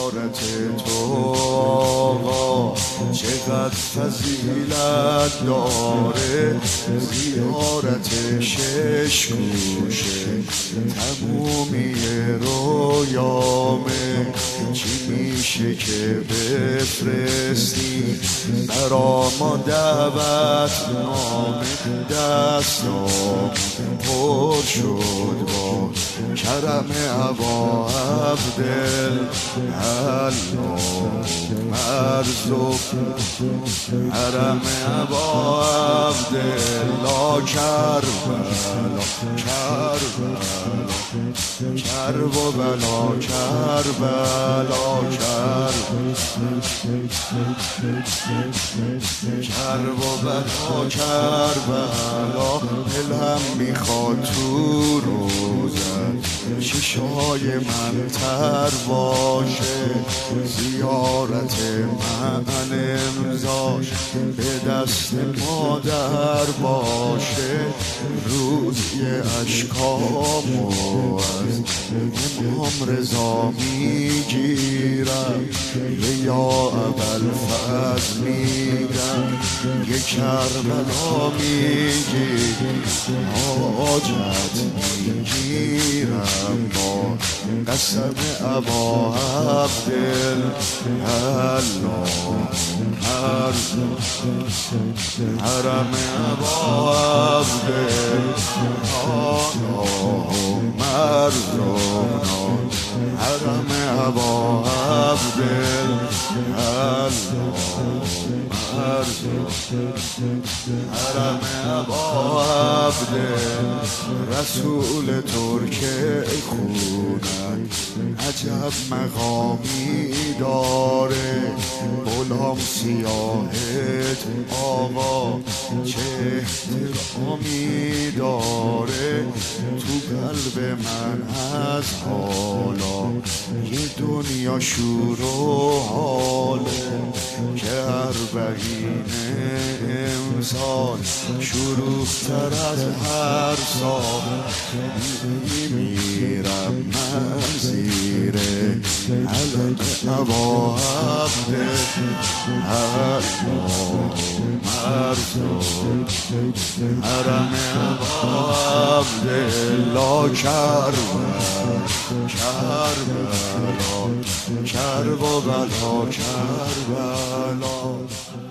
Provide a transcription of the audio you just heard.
زیارت تو آقا چقدر فضیلت داره، زیارت شش کوشه تمومی رویامه. چی میشه که بفرستی برا ما دعوت نامه؟ دستام پر شد با کرم ابا عبدالله مرزوق، کرم ابا عبدالله کربلا کرب و بلا کربلا کرب و بلا کربلا. دلم میخواد تو روزت چشای من تر باشه، زیارت من امضاش به دست مادر باشه. روزی اشکامو از امام رضا میگیرم، یا ابوالفضل میگم، یه کربلا میگیرم، حاجت میگیرم با قسم ابا عبدالله حرم ابا عبدالله حرم ابا عبدالله حرم ابا عبدالله. رسول ترکه خونن عجب مقامی داره، غلام سیاهت آقا چه احترامی داره. تو قلب من از حالا یه دنیا شور و حاله، که اربعین امسال شروع‌تر از هر سال. میمیرم من زیر علم ابا عبدالله حرم ابا عبدالله کربلا کرب و بلا کربلا.